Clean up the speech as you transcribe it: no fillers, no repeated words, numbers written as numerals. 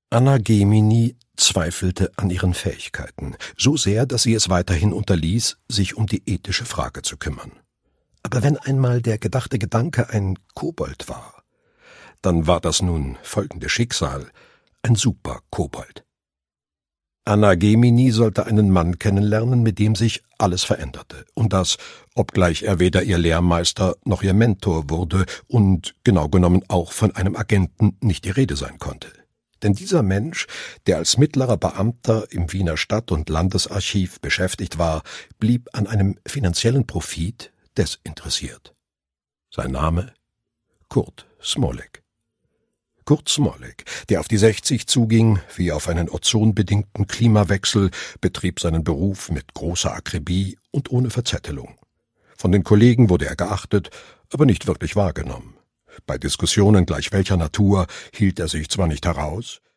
Anna Gemini zweifelte an ihren Fähigkeiten, so sehr, dass sie es weiterhin unterließ, sich um die ethische Frage zu kümmern. Aber wenn einmal der gedachte Gedanke ein Kobold war, dann war das nun folgende Schicksal: ein Super-Kobold. Anna Gemini sollte einen Mann kennenlernen, mit dem sich alles veränderte. Und das, obgleich er weder ihr Lehrmeister noch ihr Mentor wurde und genau genommen auch von einem Agenten nicht die Rede sein konnte. Denn dieser Mensch, der als mittlerer Beamter im Wiener Stadt- und Landesarchiv beschäftigt war, blieb an einem finanziellen Profit desinteressiert. Sein Name? Kurt Smolek. Kurt Smolek, der auf die 60 zuging, wie auf einen ozonbedingten Klimawechsel, betrieb seinen Beruf mit großer Akribie und ohne Verzettelung. Von den Kollegen wurde er geachtet, aber nicht wirklich wahrgenommen. Bei Diskussionen gleich welcher Natur hielt er sich zwar nicht heraus,